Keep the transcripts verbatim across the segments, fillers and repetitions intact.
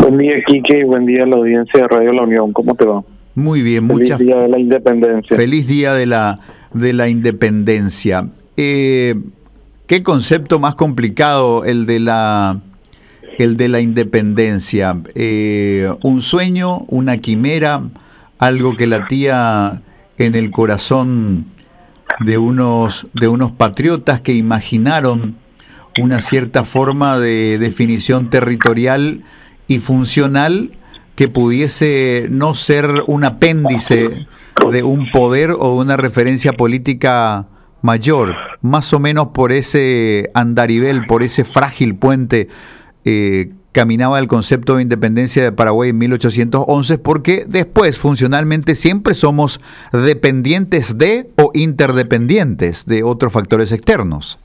Buen día, Quique, y buen día a la audiencia de Radio La Unión. ¿Cómo te va? Muy bien, Feliz muchas día de la independencia. Feliz día de la de la independencia. Eh, ¿Qué concepto más complicado el de la el de la independencia? Eh, un sueño, una quimera, algo que latía en el corazón de unos de unos patriotas que imaginaron una cierta forma de definición territorial y funcional que pudiese no ser un apéndice de un poder o una referencia política mayor, más o menos por ese andarivel, por ese frágil puente eh, caminaba el concepto de independencia de Paraguay en mil ochocientos once, porque después funcionalmente siempre somos dependientes de o interdependientes de otros factores externos.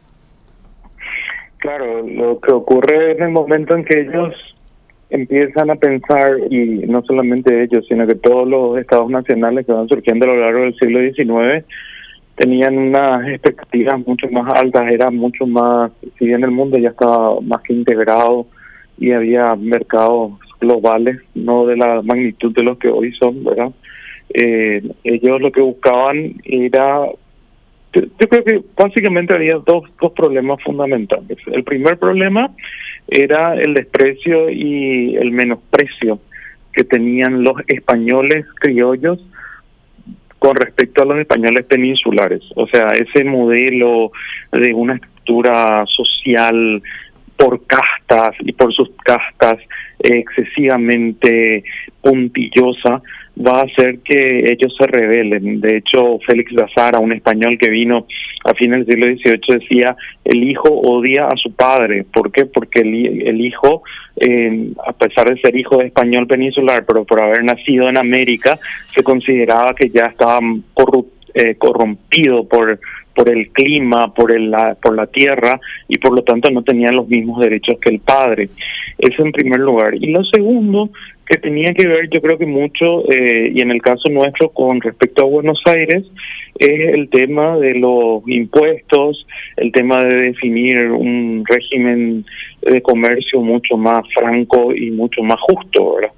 Claro, lo que ocurre en el momento en que ellos empiezan a pensar, y no solamente ellos, sino que todos los estados nacionales que van surgiendo a lo largo del siglo diecinueve, tenían unas expectativas mucho más altas, era mucho más, si bien el mundo ya estaba más que integrado y había mercados globales, no de la magnitud de los que hoy son, ¿verdad? Eh, ellos lo que buscaban era... Yo creo que básicamente había dos, dos problemas fundamentales. El primer problema era el desprecio y el menosprecio que tenían los españoles criollos con respecto a los españoles peninsulares. O sea, ese modelo de una estructura social por castas y por sus castas eh, excesivamente puntillosa, va a hacer que ellos se rebelen. De hecho, Félix de Azara, un español que vino a fines del siglo dieciocho, decía, el hijo odia a su padre. ¿Por qué? Porque el, el hijo, eh, a pesar de ser hijo de español peninsular, pero por haber nacido en América, se consideraba que ya estaba corru eh, corrompido por por el clima, por el, la, por la tierra, y por lo tanto no tenían los mismos derechos que el padre. Eso en primer lugar. Y lo segundo, que tenía que ver, yo creo que mucho, eh, y en el caso nuestro con respecto a Buenos Aires, es el tema de los impuestos, el tema de definir un régimen de comercio mucho más franco y mucho más justo, ¿verdad?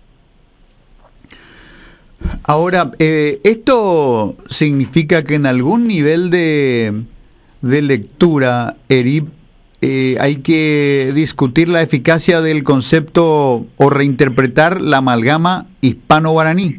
Ahora, eh, ¿esto significa que en algún nivel de, de lectura, Erip, eh, hay que discutir la eficacia del concepto o reinterpretar la amalgama hispano-guaraní?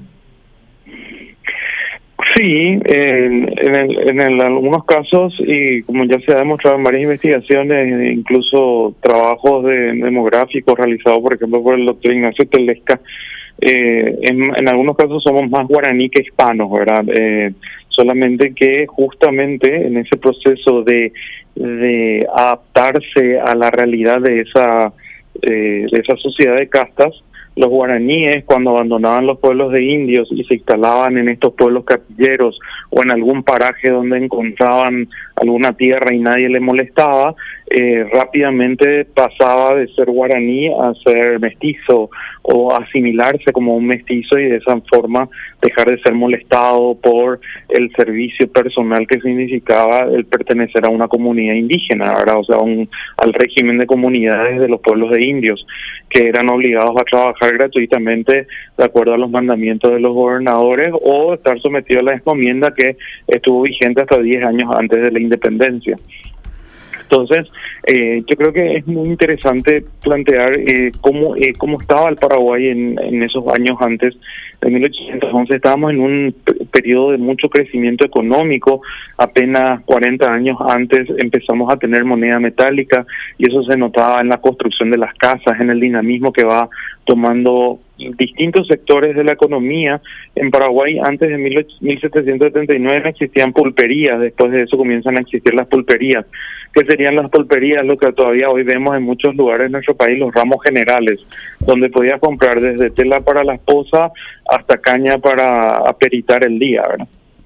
Sí, en, en, el, en el, algunos casos, y como ya se ha demostrado en varias investigaciones, incluso trabajos de, demográficos realizados, por ejemplo, por el doctor Ignacio Telesca, Eh, en, en algunos casos somos más guaraní que hispanos, ¿verdad? Eh, solamente que justamente en ese proceso de, de adaptarse a la realidad de esa, eh, de esa sociedad de castas, los guaraníes, cuando abandonaban los pueblos de indios y se instalaban en estos pueblos capilleros o en algún paraje donde encontraban alguna tierra y nadie le molestaba, eh, rápidamente pasaba de ser guaraní a ser mestizo o asimilarse como un mestizo y de esa forma dejar de ser molestado por el servicio personal que significaba el pertenecer a una comunidad indígena, ¿verdad? O sea, un, al régimen de comunidades de los pueblos de indios, que eran obligados a trabajar gratuitamente de acuerdo a los mandamientos de los gobernadores o estar sometidos a la encomienda que estuvo vigente hasta diez años antes de la independencia. Entonces, eh, yo creo que es muy interesante plantear eh, cómo eh, cómo estaba el Paraguay en, en esos años antes de mil ochocientos once. Estábamos en un periodo de mucho crecimiento económico. Apenas cuarenta años antes empezamos a tener moneda metálica y eso se notaba en la construcción de las casas, en el dinamismo que va tomando distintos sectores de la economía. En Paraguay antes de mil setecientos setenta y nueve existían pulperías, después de eso comienzan a existir las pulperías. ¿Qué serían las pulperías? Lo que todavía hoy vemos en muchos lugares de nuestro país, los ramos generales, donde podías comprar desde tela para la esposa hasta caña para aperitar el día, ¿verdad?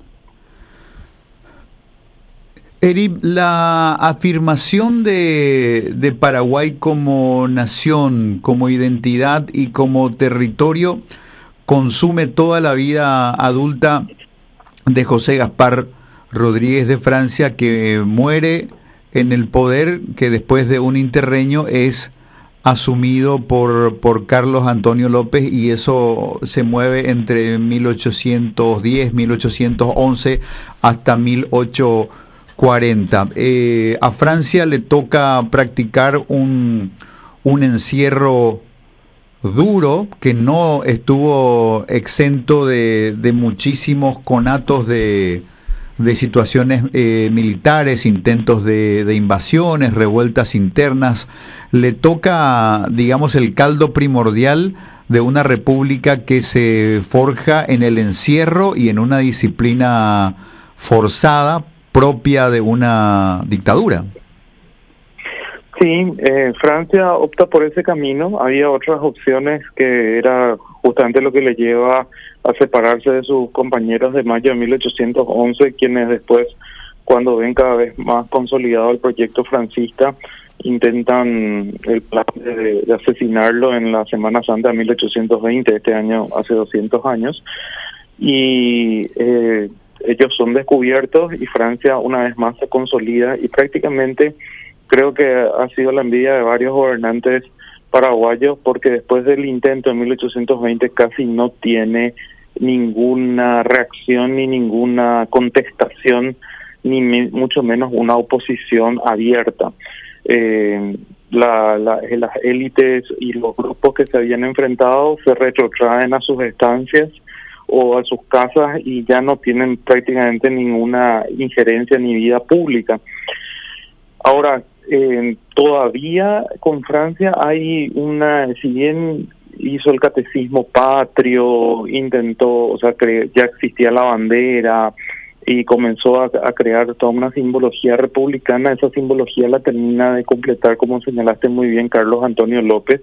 Erip, la afirmación de, de Paraguay como nación, como identidad y como territorio consume toda la vida adulta de José Gaspar Rodríguez de Francia, que muere en el poder, que después de un interreño es asumido por, por Carlos Antonio López, y eso se mueve entre mil ochocientos diez, mil ochocientos once hasta mil ochocientos cuarenta. Eh, a Francia le toca practicar un, un encierro duro que no estuvo exento de, de muchísimos conatos de, de situaciones eh, militares, intentos de, de invasiones, revueltas internas. Le toca, digamos, el caldo primordial de una república que se forja en el encierro y en una disciplina forzada propia de una dictadura. Sí, eh, Francia opta por ese camino. Había otras opciones que era justamente lo que le lleva a separarse de sus compañeros de mayo de mil ochocientos once, quienes después, cuando ven cada vez más consolidado el proyecto francista, intentan el plan de, de asesinarlo en la Semana Santa de mil ochocientos veinte, este año hace doscientos años, y eh, ellos son descubiertos y Francia una vez más se consolida y prácticamente creo que ha sido la envidia de varios gobernantes paraguayos, porque después del intento en mil ochocientos veinte casi no tiene ninguna reacción ni ninguna contestación, ni me, mucho menos una oposición abierta. Eh, la, la, las élites y los grupos que se habían enfrentado se retrotraen a sus estancias o a sus casas y ya no tienen prácticamente ninguna injerencia ni vida pública. Ahora, eh, todavía con Francia hay una, si bien hizo el catecismo patrio, intentó, o sea, cre- ya existía la bandera y comenzó a, a crear toda una simbología republicana, esa simbología la termina de completar, como señalaste muy bien, Carlos Antonio López.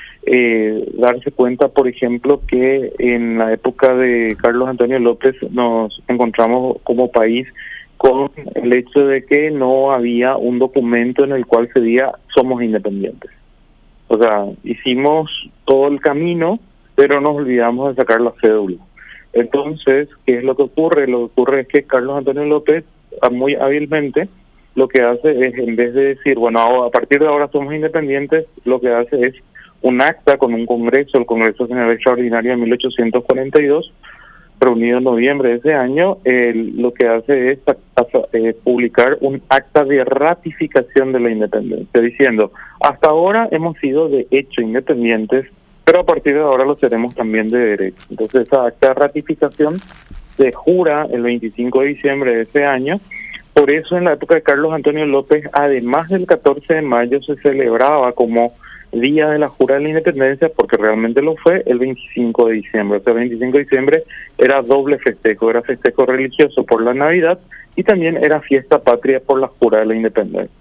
Eh, darse cuenta, por ejemplo, que en la época de Carlos Antonio López nos encontramos como país con el hecho de que no había un documento en el cual se diga somos independientes. O sea, hicimos todo el camino, pero nos olvidamos de sacar la cédula. Entonces, ¿qué es lo que ocurre? Lo que ocurre es que Carlos Antonio López, muy hábilmente, lo que hace es, en vez de decir, bueno, a partir de ahora somos independientes, lo que hace es un acta con un congreso, el Congreso General Extraordinario de mil ochocientos cuarenta y dos, reunido en noviembre de ese año. Eh, lo que hace es a, a, eh, publicar un acta de ratificación de la independencia, diciendo, hasta ahora hemos sido de hecho independientes, pero a partir de ahora lo seremos también de derecho. Entonces esa acta de ratificación se jura el veinticinco de diciembre de ese año. Por eso en la época de Carlos Antonio López, además del catorce de mayo, se celebraba como Día de la Jura de la Independencia, porque realmente lo fue el veinticinco de diciembre. O sea, el veinticinco de diciembre era doble festejo, era festejo religioso por la Navidad y también era fiesta patria por la Jura de la Independencia.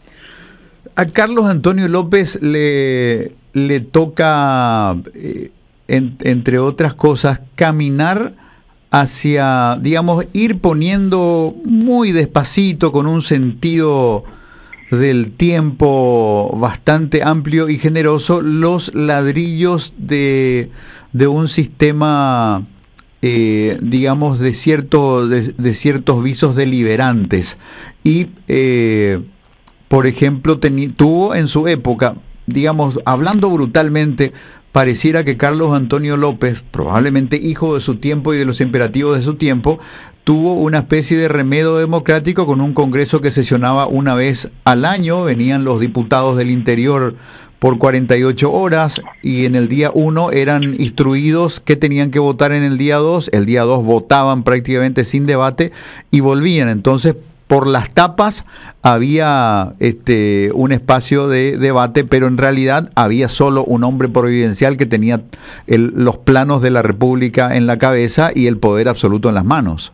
A Carlos Antonio López le, le toca, eh, en, entre otras cosas, caminar hacia, digamos, ir poniendo muy despacito, con un sentido del tiempo bastante amplio y generoso, los ladrillos de, de un sistema, eh, digamos, de, cierto, de, de ciertos visos deliberantes. Y, eh, por ejemplo, teni, tuvo en su época, digamos, hablando brutalmente, pareciera que Carlos Antonio López, probablemente hijo de su tiempo y de los imperativos de su tiempo, tuvo una especie de remedio democrático con un congreso que sesionaba una vez al año. Venían los diputados del interior por cuarenta y ocho horas y en el día uno eran instruidos que tenían que votar en el día dos. El día dos votaban prácticamente sin debate y volvían. Entonces, por las tapas había este un espacio de debate, pero en realidad había solo un hombre providencial que tenía el, los planos de la República en la cabeza y el poder absoluto en las manos.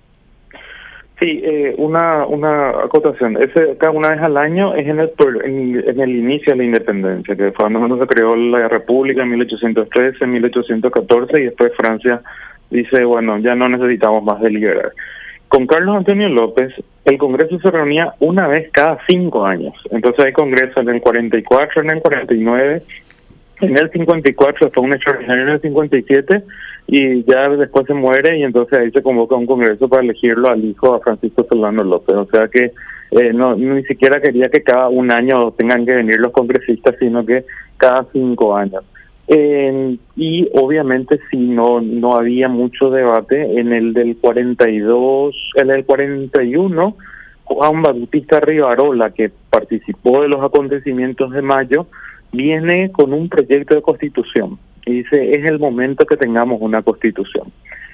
Sí, eh, una una acotación. Ese cada una vez al año es en el en, en el inicio de la independencia, que fue cuando se creó la República en mil ochocientos trece, mil ochocientos catorce, y después Francia dice, bueno, ya no necesitamos más deliberar. Con Carlos Antonio López, el Congreso se reunía una vez cada cinco años. Entonces hay Congreso en el cuarenta y cuatro, en el cuarenta y nueve, en el cincuenta y cuatro, fue un extraordinario en el cincuenta y siete, y ya después se muere, y entonces ahí se convoca un Congreso para elegirlo al hijo, a Francisco Solano López. O sea que eh, no ni siquiera quería que cada un año tengan que venir los congresistas, sino que cada cinco años. Eh, y obviamente sí, no no había mucho debate. En el del cuarenta y dos, en el cuarenta y uno, Juan Bautista Rivarola, que participó de los acontecimientos de mayo, viene con un proyecto de constitución y dice, es el momento que tengamos una constitución.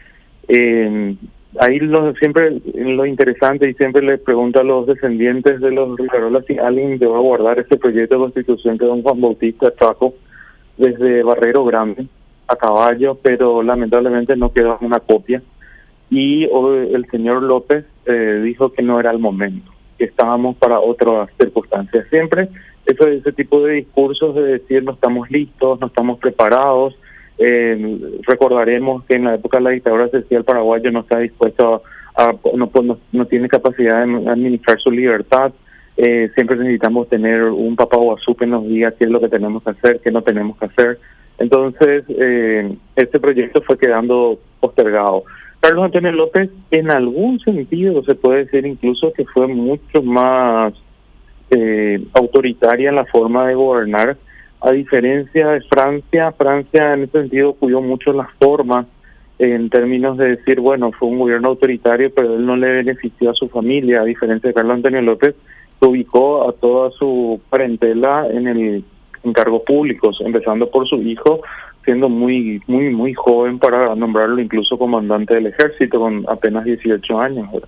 Eh, ahí lo, siempre lo interesante, y siempre le pregunto a los descendientes de los Rivarola si alguien debe guardar ese proyecto de constitución que don Juan Bautista trajo desde Barrero Grande a caballo, pero lamentablemente no quedó una copia. Y hoy el señor López eh, dijo que no era el momento, que estábamos para otras circunstancias. Siempre eso, ese tipo de discursos de decir no estamos listos, no estamos preparados. Eh, recordaremos que en la época de la dictadura se decía el paraguayo no está dispuesto a, a no, no, no tiene capacidad de administrar su libertad. Eh, siempre necesitamos tener un papaguazú que nos diga qué es lo que tenemos que hacer, qué no tenemos que hacer. Entonces, eh, este proyecto fue quedando postergado. Carlos Antonio López, en algún sentido, se puede decir incluso que fue mucho más eh, autoritaria en la forma de gobernar, a diferencia de Francia. Francia, en ese sentido, cuidó mucho las formas, en términos de decir, bueno, fue un gobierno autoritario, pero él no le benefició a su familia, a diferencia de Carlos Antonio López, que ubicó a toda su parentela en el en cargos públicos, empezando por su hijo, siendo muy muy muy joven para nombrarlo incluso comandante del ejército con apenas dieciocho años. ¿verdad?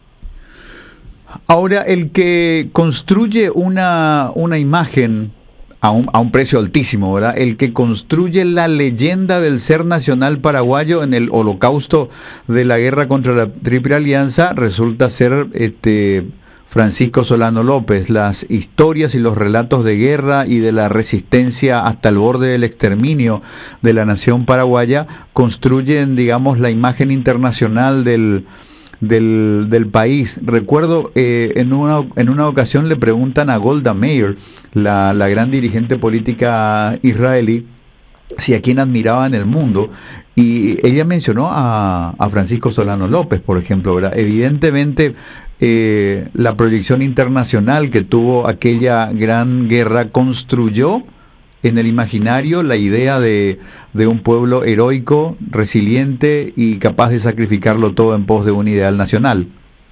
Ahora, el que construye una, una imagen a un, a un precio altísimo, ¿verdad? El que construye la leyenda del ser nacional paraguayo en el holocausto de la guerra contra la Triple Alianza resulta ser este Francisco Solano López. Las historias y los relatos de guerra y de la resistencia hasta el borde del exterminio de la nación paraguaya construyen, digamos, la imagen internacional del, del, del país. Recuerdo eh, en, una, en una ocasión le preguntan a Golda Meir, la, la gran dirigente política israelí, si a quién admiraba en el mundo, y ella mencionó a, a Francisco Solano López, por ejemplo, ¿verdad? Evidentemente, eh, la proyección internacional que tuvo aquella gran guerra construyó en el imaginario la idea de, de un pueblo heroico, resiliente y capaz de sacrificarlo todo en pos de un ideal nacional.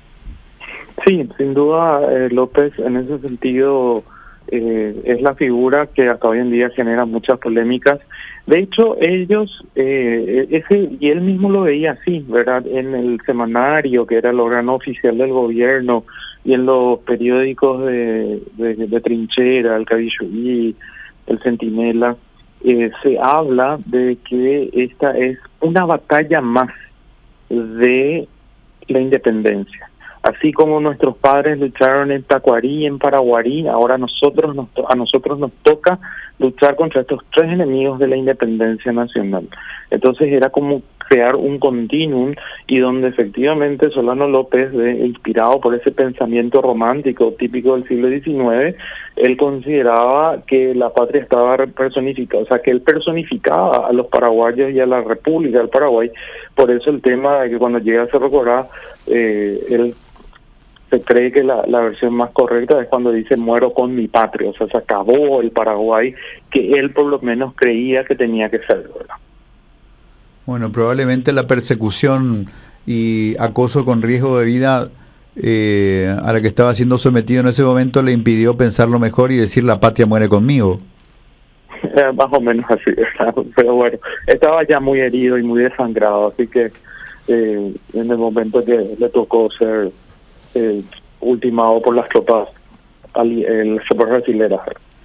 Sí, sin duda, eh, López, en ese sentido, eh, es la figura que hasta hoy en día genera muchas polémicas. De hecho, ellos, eh, ese y él mismo lo veía así, ¿verdad? En el semanario, que era el órgano oficial del gobierno, y en los periódicos de, de, de trinchera, el Cabilluí, el Centinela, eh, se habla de que esta es una batalla más de la independencia. Así como nuestros padres lucharon en Tacuarí y en Paraguarí, ahora nosotros nos to- a nosotros nos toca luchar contra estos tres enemigos de la independencia nacional. Entonces era como crear un continuum, y donde efectivamente Solano López, de, inspirado por ese pensamiento romántico típico del siglo diecinueve, él consideraba que la patria estaba personificada, o sea, que él personificaba a los paraguayos y a la República del Paraguay. Por eso el tema de que cuando llega a Cerro Corá, eh, él se cree que la, la versión más correcta es cuando dice muero con mi patria, o sea, se acabó el Paraguay que él por lo menos creía que tenía que ser, ¿verdad? Bueno, probablemente la persecución y acoso con riesgo de vida eh, a la que estaba siendo sometido en ese momento le impidió pensarlo mejor y decir la patria muere conmigo. Eh, más o menos así, ¿verdad? Pero bueno, estaba ya muy herido y muy desangrado, así que eh, en el momento que le tocó ser eh, ultimado por las tropas, el tropas brasileras.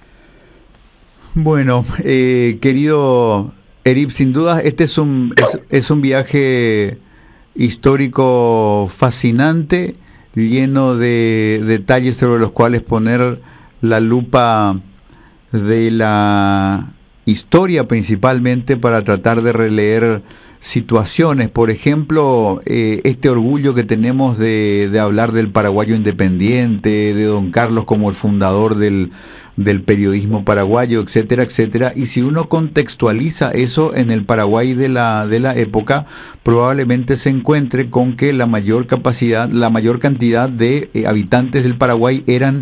Bueno, eh, querido Erip, sin duda este es un es, es un viaje histórico fascinante, lleno de detalles sobre los cuales poner la lupa de la historia, principalmente para tratar de releer situaciones. Por ejemplo, eh, este orgullo que tenemos de, de hablar del paraguayo independiente, de don Carlos como el fundador del, del periodismo paraguayo, etcétera, etcétera. Y si uno contextualiza eso en el Paraguay de la, de la época, probablemente se encuentre con que la mayor capacidad, la mayor cantidad de eh, habitantes del Paraguay eran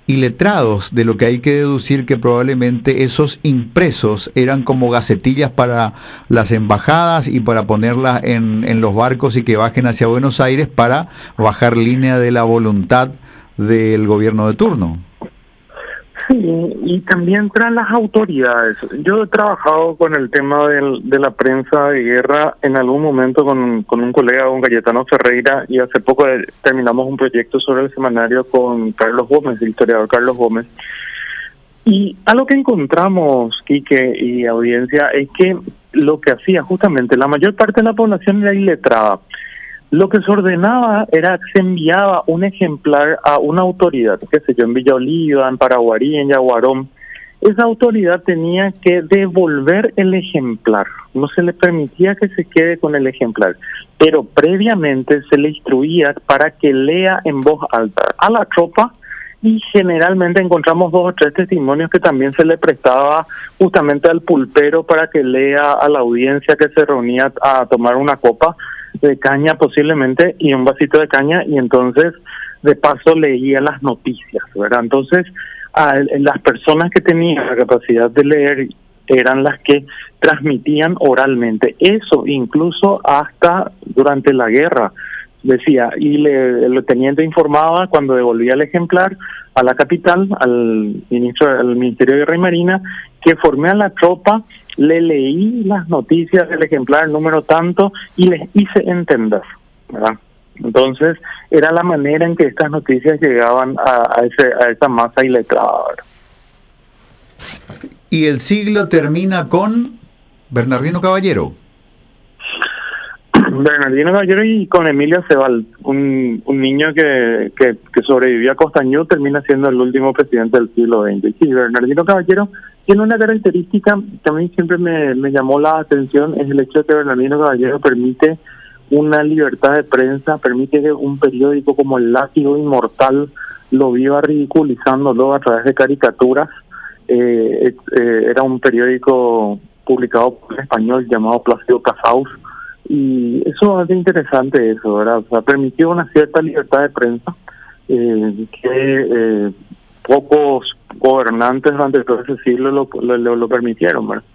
iletrados, de lo que hay que deducir que probablemente esos impresos eran como gacetillas para las embajadas y para ponerlas en, en los barcos y que bajen hacia Buenos Aires para bajar línea de la voluntad del gobierno de turno. Sí, y también para las autoridades. Yo he trabajado con el tema del, de la prensa de guerra en algún momento con, con un colega, con Cayetano Ferreira, y hace poco terminamos un proyecto sobre el semanario con Carlos Gómez, el historiador Carlos Gómez. Y algo que encontramos, Quique y audiencia, es que lo que hacía justamente la mayor parte de la población era iletrada. Lo que se ordenaba era que se enviaba un ejemplar a una autoridad, qué sé yo, en Villa Oliva, en Paraguarí, en Yaguarón. Esa autoridad tenía que devolver el ejemplar, no se le permitía que se quede con el ejemplar, pero previamente se le instruía para que lea en voz alta a la tropa, y generalmente encontramos dos o tres testimonios que también se le prestaba justamente al pulpero para que lea a la audiencia que se reunía a tomar una copa de caña posiblemente y un vasito de caña, y entonces de paso leía las noticias, ¿verdad? Entonces a las personas que tenían la capacidad de leer eran las que transmitían oralmente, eso incluso hasta durante la guerra, decía, y le, el teniente informaba cuando devolvía el ejemplar a la capital, al ministro al Ministerio de Guerra y Marina, que formé a la tropa, le leí las noticias del ejemplar número tanto y les hice entender, ¿verdad? Entonces era la manera en que estas noticias llegaban a, a, ese, a esa masa iletrada, ¿verdad? Y el siglo termina con Bernardino Caballero. Bernardino Caballero y con Emilio Cebal, un, un niño que, que, que sobrevivió a Costañú, termina siendo el último presidente del siglo veinte. Y sí, Bernardino Caballero tiene una característica que a mí siempre me, me llamó la atención, es el hecho de que Bernardino Caballero permite una libertad de prensa, permite que un periódico como El Látigo Inmortal lo viva ridiculizándolo a través de caricaturas. Eh, eh, era un periódico publicado por un español llamado Plácido Casaus, y eso es interesante, eso, ¿verdad? O sea, permitió una cierta libertad de prensa eh, que eh, pocos gobernantes durante todo ese siglo lo, lo, lo permitieron, ¿verdad?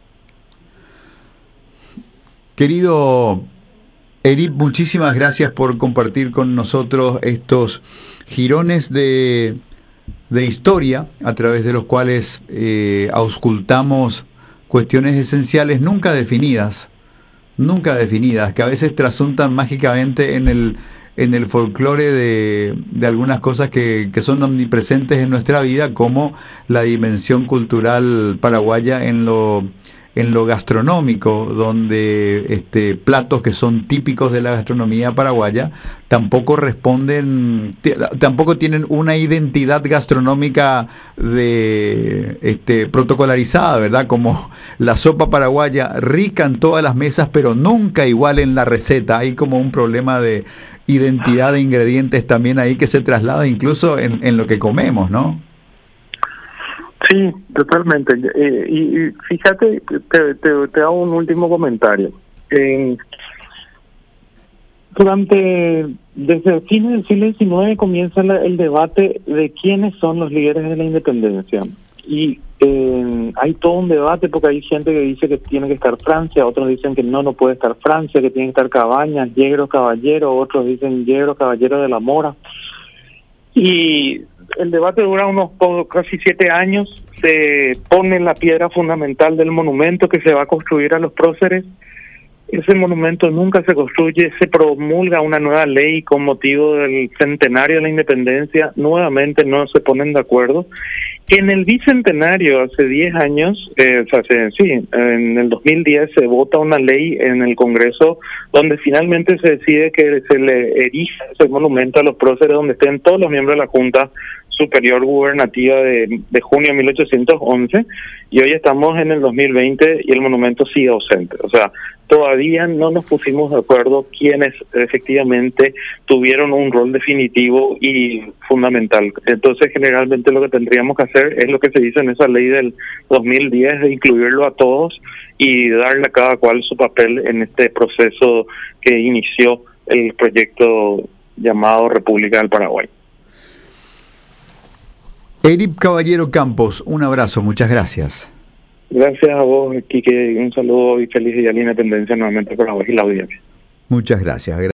Querido Erip, muchísimas gracias por compartir con nosotros estos jirones de, de historia a través de los cuales eh, auscultamos cuestiones esenciales nunca definidas, nunca definidas, que a veces trasuntan mágicamente en el en el folclore de, de algunas cosas que, que son omnipresentes en nuestra vida, como la dimensión cultural paraguaya en lo en lo gastronómico, donde este platos que son típicos de la gastronomía paraguaya tampoco responden, tampoco tienen una identidad gastronómica de este protocolarizada, ¿verdad? Como la sopa paraguaya, rica en todas las mesas, pero nunca igual en la receta. Hay como un problema de identidad de ingredientes también ahí que se traslada incluso en, en lo que comemos, ¿no? Sí, totalmente. Eh, y, y fíjate, te, te, te hago un último comentario. Eh, durante, desde el fin del siglo diecinueve comienza la, el debate de quiénes son los líderes de la independencia. Y eh, hay todo un debate porque hay gente que dice que tiene que estar Francia, otros dicen que no, no puede estar Francia, que tiene que estar Cabañas, Yegros Caballero, otros dicen Yegros Caballero de la Mora. Y el debate dura unos casi siete años, se pone la piedra fundamental del monumento que se va a construir a los próceres. Ese monumento nunca se construye, se promulga una nueva ley con motivo del centenario de la independencia, nuevamente no se ponen de acuerdo. En el bicentenario, hace diez años, eh, o sea, se, sí, en el dos mil diez se vota una ley en el Congreso donde finalmente se decide que se le erija ese monumento a los próceres, donde estén todos los miembros de la Junta Superior Gubernativa de, de junio de mil ochocientos once, y hoy estamos en el dos mil veinte y el monumento sigue ausente. O sea, todavía no nos pusimos de acuerdo quiénes efectivamente tuvieron un rol definitivo y fundamental. Entonces, generalmente lo que tendríamos que hacer es lo que se dice en esa ley del dos mil diez, de incluirlo a todos y darle a cada cual su papel en este proceso que inició el proyecto llamado República del Paraguay. Erip Caballero Campos, un abrazo, muchas gracias. Gracias a vos, Quique, un saludo y feliz día de la independencia nuevamente para vos y la audiencia. Muchas gracias.